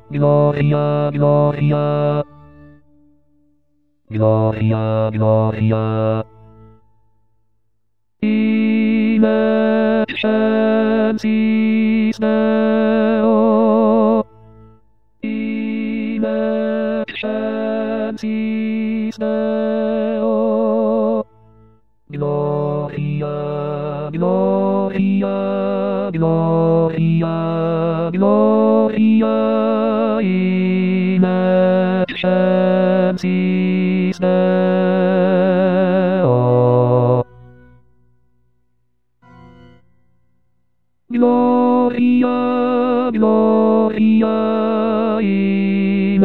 Gloria, Gloria, Gloria, Gloria. In excelsis Deo, in excelsis Deo. Gloria, Gloria, Gloria, Gloria, in excelsis Deo. Gloria, Gloria, in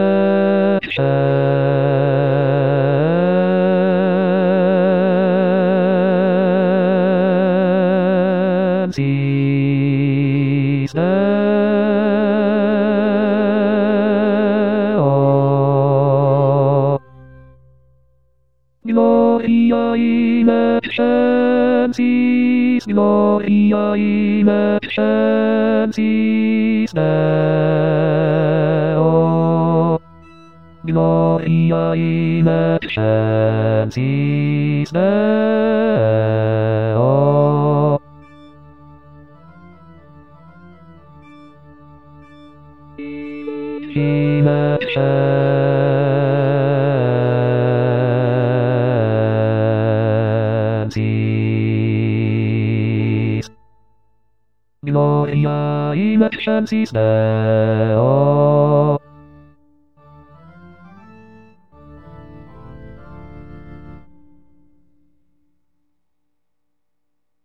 excelsis Deo. Gloria in excelsis, Gloria in excelsis Deo. Gloria in excelsis Deo. In excelsis Gloria in excelsis Deo.